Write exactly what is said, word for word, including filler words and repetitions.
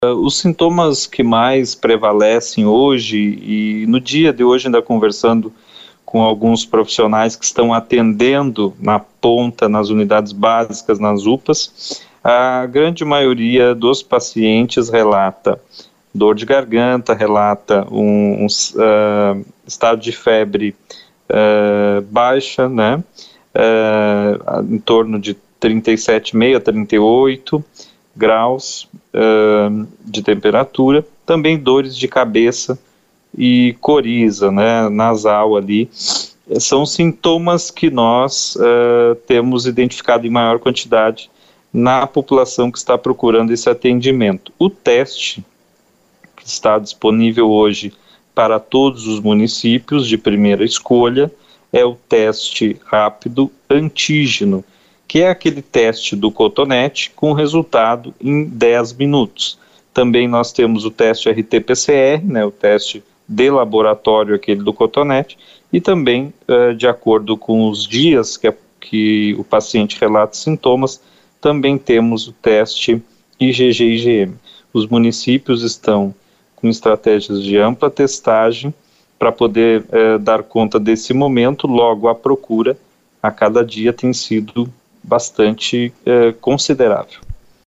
Os sintomas que mais prevalecem hoje, e no dia de hoje ainda conversando com alguns profissionais que estão atendendo na ponta, nas unidades básicas, nas U P As, a grande maioria dos pacientes relata dor de garganta, relata um, um uh, estado de febre uh, baixa, né, uh, em torno de trinta e sete vírgula cinco a trinta e oito graus uh, de temperatura, também dores de cabeça e coriza, né, nasal ali, são sintomas que nós uh, temos identificado em maior quantidade na população que está procurando esse atendimento. O teste que está disponível hoje para todos os municípios de primeira escolha é o teste rápido antígeno, que é aquele teste do cotonete com resultado em dez minutos. Também nós temos o teste R T P C R, né, o teste de laboratório, aquele do cotonete, e também, uh, de acordo com os dias que, a, que o paciente relata sintomas, também temos o teste I G G I G M. Os municípios estão com estratégias de ampla testagem para poder uh, dar conta desse momento, logo a procura a cada dia tem sido bastante uh, considerável.